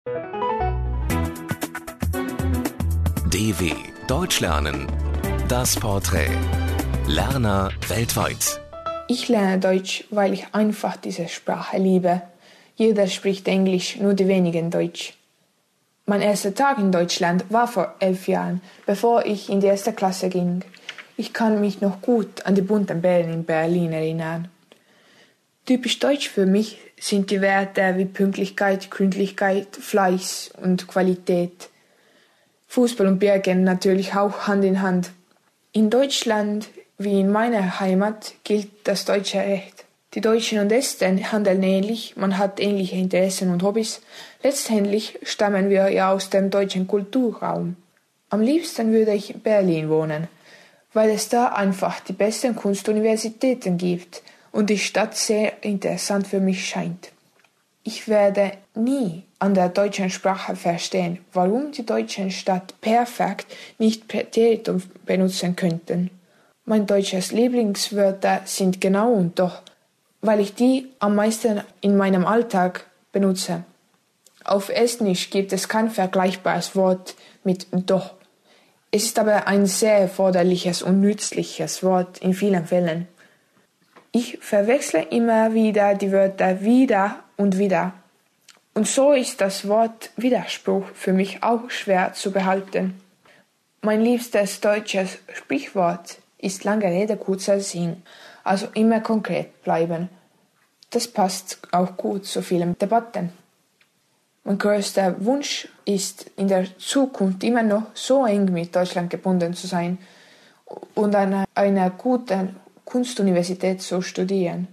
DW Deutsch lernen. Das Porträt. Lerner weltweit. Ich lerne Deutsch, weil ich einfach diese Sprache liebe. Jeder spricht Englisch, nur die wenigen Deutsch. Mein erster Tag in Deutschland war vor 11 Jahren, bevor ich in die erste Klasse ging. Ich kann mich noch gut an die bunten Bällen in Berlin erinnern. Typisch deutsch für mich sind die Werte wie Pünktlichkeit, Gründlichkeit, Fleiß und Qualität. Fußball und Bier gehen natürlich auch Hand in Hand. In Deutschland wie in meiner Heimat gilt das deutsche Recht. Die Deutschen und Esten handeln ähnlich, man hat ähnliche Interessen und Hobbys. Letztendlich stammen wir ja aus dem deutschen Kulturraum. Am liebsten würde ich in Berlin wohnen, weil es da einfach die besten Kunstuniversitäten gibt und die Stadt sehr interessant für mich scheint. Ich werde nie an der deutschen Sprache verstehen, warum die Deutschen statt perfekt nicht Präteritum benutzen könnten. Mein deutsches Lieblingswörter sind genau und doch, weil ich die am meisten in meinem Alltag benutze. Auf Estnisch gibt es kein vergleichbares Wort mit doch. Es ist aber ein sehr erforderliches und nützliches Wort in vielen Fällen. Ich verwechsle immer wieder die Wörter wieder und wieder. Und so ist das Wort Widerspruch für mich auch schwer zu behalten. Mein liebstes deutsches Sprichwort ist lange Rede, kurzer Sinn, also immer konkret bleiben. Das passt auch gut zu vielen Debatten. Mein größter Wunsch ist, in der Zukunft immer noch so eng mit Deutschland gebunden zu sein und an einer guten Kunstuniversität zu studieren.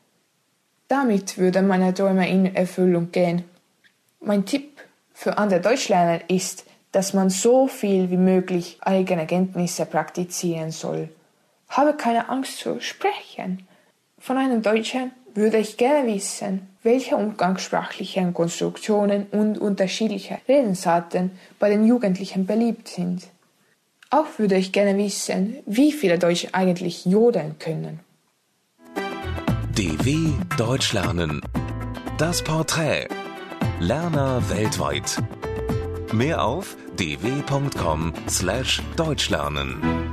Damit würden meine Träume in Erfüllung gehen. Mein Tipp für andere Deutschlerner ist, dass man so viel wie möglich eigene Kenntnisse praktizieren soll. Habe keine Angst zu sprechen. Von einem Deutschen würde ich gerne wissen, welche umgangssprachlichen Konstruktionen und unterschiedliche Redensarten bei den Jugendlichen beliebt sind. Auch würde ich gerne wissen, wie viele Deutsche eigentlich jodeln können. DW Deutsch lernen. Das Porträt. Lerner weltweit. Mehr auf dw.com/deutschlernen.